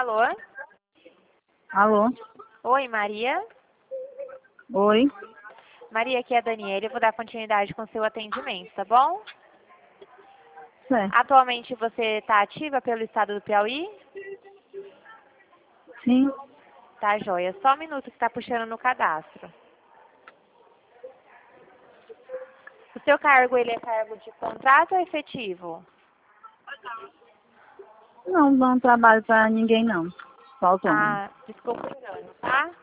Alô? Alô? Oi, Maria? Oi? Maria, aqui é a Daniela. Eu vou dar continuidade com o seu atendimento, tá bom? Certo. Atualmente você está ativa pelo estado do Piauí? Sim. Tá, joia. Só um minuto que está puxando no cadastro. O seu cargo, ele é cargo de contrato ou efetivo? Não trabalho pra ninguém, não. Só autônomo. Ah, desculpa o engano, tá?